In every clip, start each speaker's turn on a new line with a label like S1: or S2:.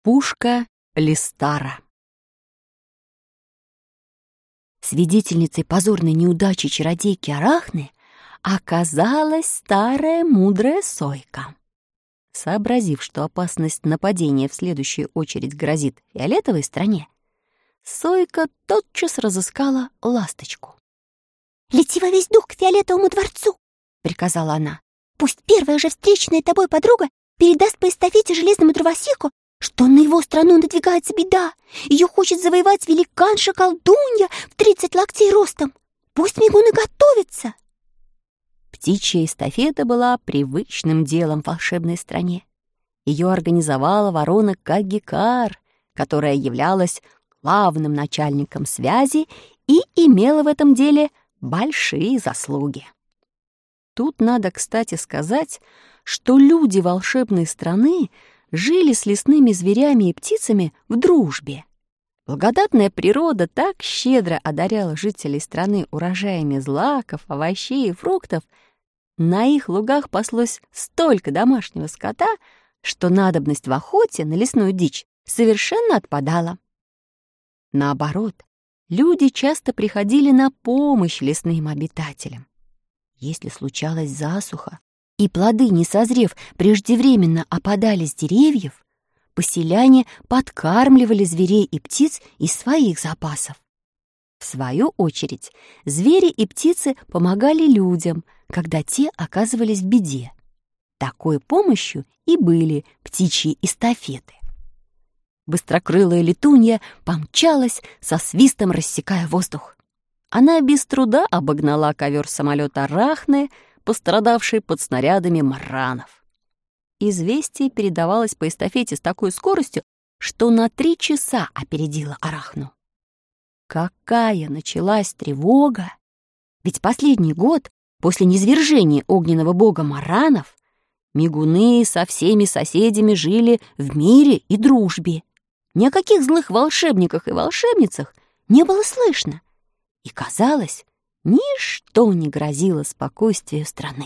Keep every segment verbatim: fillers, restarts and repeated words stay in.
S1: Пушка Листара. Свидетельницей позорной неудачи чародейки Арахны оказалась старая мудрая сойка. Сообразив, что опасность нападения в следующую очередь грозит фиолетовой стране, сойка тотчас разыскала ласточку.
S2: «Лети во весь дух к фиолетовому дворцу!» — приказала она. «Пусть первая же встречная тобой подруга передаст по эстафете железному дровосеку, что на его страну надвигается беда. Ее хочет завоевать великанша-колдунья в тридцать локтей ростом. Пусть мигуны готовятся!»
S1: Птичья эстафета была привычным делом в волшебной стране. Ее организовала ворона Кагикар, которая являлась главным начальником связи и имела в этом деле большие заслуги. Тут надо, кстати, сказать, что люди волшебной страны жили с лесными зверями и птицами в дружбе. Благодатная природа так щедро одаряла жителей страны урожаями злаков, овощей и фруктов, на их лугах паслось столько домашнего скота, что надобность в охоте на лесную дичь совершенно отпадала. Наоборот, люди часто приходили на помощь лесным обитателям. Если случалась засуха, и плоды, не созрев, преждевременно опадали с деревьев, поселяне подкармливали зверей и птиц из своих запасов. В свою очередь, звери и птицы помогали людям, когда те оказывались в беде. Такой помощью и были птичьи эстафеты. Быстрокрылая летунья помчалась, со свистом рассекая воздух. Она без труда обогнала ковер-самолет Арахны, пострадавший под снарядами маранов. Известие передавалось по эстафете с такой скоростью, что на три часа опередило Арахну. Какая началась тревога! Ведь последний год, после низвержения огненного бога маранов, мигуны со всеми соседями жили в мире и дружбе. Ни о каких злых волшебниках и волшебницах не было слышно. И, казалось, ничто не грозило спокойствию страны.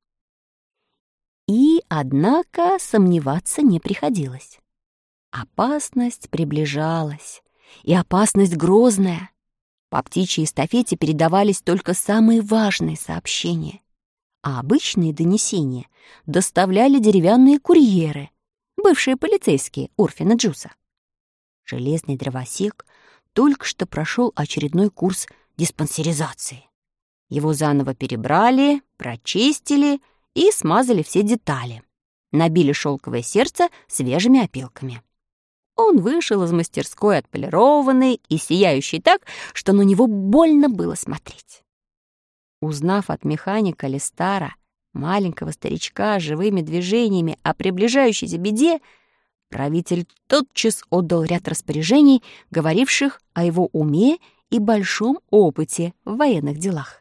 S1: И, однако, сомневаться не приходилось. Опасность приближалась, и опасность грозная. По птичьей эстафете передавались только самые важные сообщения, а обычные донесения доставляли деревянные курьеры, бывшие полицейские Урфина Джуса. Железный дровосек только что прошел очередной курс диспансеризации. Его заново перебрали, прочистили и смазали все детали. Набили шелковое сердце свежими опилками. Он вышел из мастерской отполированный и сияющий так, что на него больно было смотреть. Узнав от механика Листара, маленького старичка, живыми движениями о приближающейся беде, правитель тотчас отдал ряд распоряжений, говоривших о его уме и большом опыте в военных делах.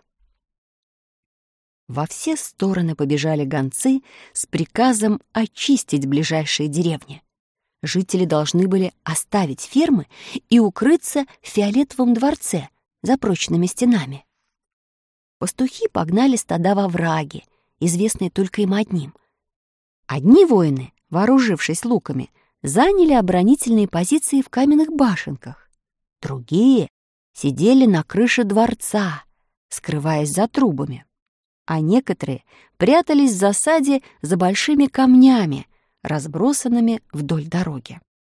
S1: Во все стороны побежали гонцы с приказом очистить ближайшие деревни. Жители должны были оставить фермы и укрыться в фиолетовом дворце за прочными стенами. Пастухи погнали стада во враги, известные только им одним. Одни воины, вооружившись луками, заняли оборонительные позиции в каменных башенках. Другие сидели на крыше дворца, скрываясь за трубами. А некоторые прятались в засаде за большими камнями, разбросанными вдоль дороги.